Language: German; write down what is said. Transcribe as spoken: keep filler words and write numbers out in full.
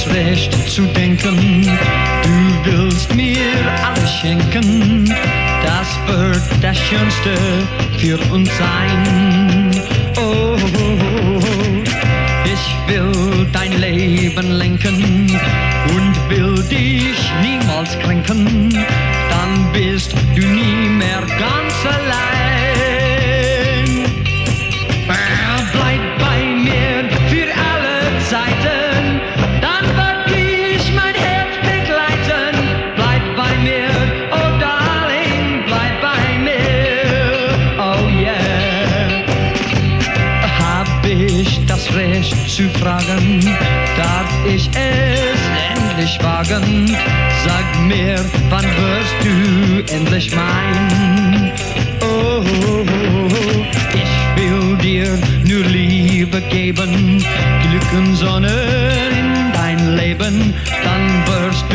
das Recht zu denken, du willst mir alles schenken, das wird das Schönste für uns sein. Oh, ich will dein Leben lenken und will dich niemals kränken, dann bist du nie mehr ganz allein. Bleib bei mir für alle Zeiten, dann wird dich mein Herz begleiten. Bleib bei mir, oh Darling, bleib bei mir, oh yeah. Hab ich das Recht zu fragen, darf ich es endlich wagen? Sag mir, wann wirst du endlich mein? Oh, ich will dir nur Liebe geben, Glück und Sonne in dein Leben, dann wirst